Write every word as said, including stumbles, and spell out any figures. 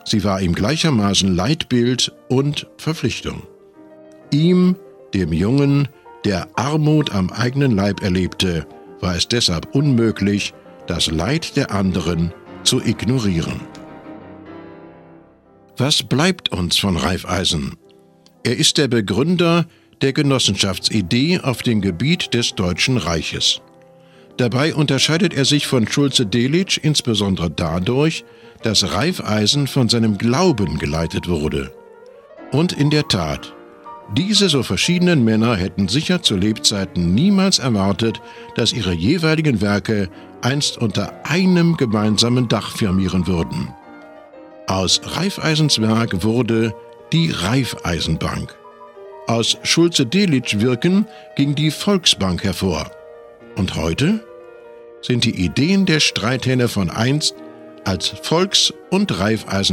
Sie war ihm gleichermaßen Leitbild und Verpflichtung. Ihm, dem Jungen, der Armut am eigenen Leib erlebte, war es deshalb unmöglich, das Leid der anderen zu ignorieren. Was bleibt uns von Raiffeisen? Er ist der Begründer der Genossenschaftsidee auf dem Gebiet des Deutschen Reiches. Dabei unterscheidet er sich von Schulze-Delitzsch insbesondere dadurch, dass Raiffeisen von seinem Glauben geleitet wurde. Und in der Tat, diese so verschiedenen Männer hätten sicher zu Lebzeiten niemals erwartet, dass ihre jeweiligen Werke einst unter einem gemeinsamen Dach firmieren würden. Aus Raiffeisens Werk wurde die Raiffeisenbank. Aus Schulze-Delitzsch Wirken ging die Volksbank hervor. Und heute sind die Ideen der Streithähne von einst als Volks- und Raiffeisen